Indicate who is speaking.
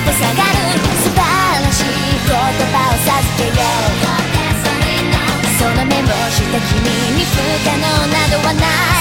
Speaker 1: と下がる素晴らしい言葉を授けよう。その目をした君に不可能などはない。